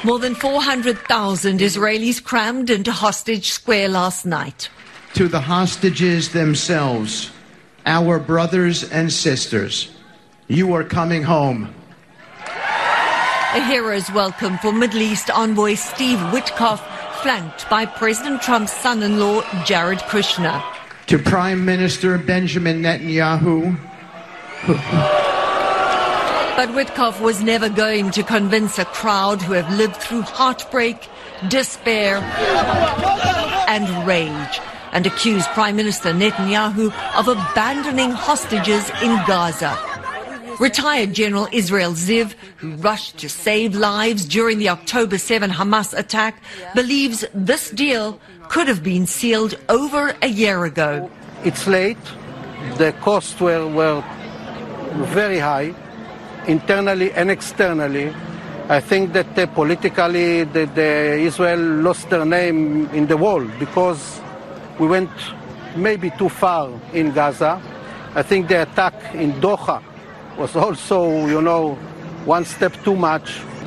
More than 400,000 Israelis crammed into Hostage Square last night. To the hostages themselves, our brothers and sisters, you are coming home. A hero's welcome for Middle East envoy Steve Witkoff, flanked by President Trump's son-in-law Jared Kushner. To Prime Minister Benjamin Netanyahu. But Witkoff was never going to convince a crowd who have lived through heartbreak, despair and rage, and accused Prime Minister Netanyahu of abandoning hostages in Gaza. Retired General Israel Ziv, who rushed to save lives during the October 7 Hamas attack, believes this deal could have been sealed over a year ago. It's late. The costs were very high, internally and externally. I think that politically Israel lost their name in the world because we went maybe too far in Gaza. I think the attack in Doha was also, one step too much.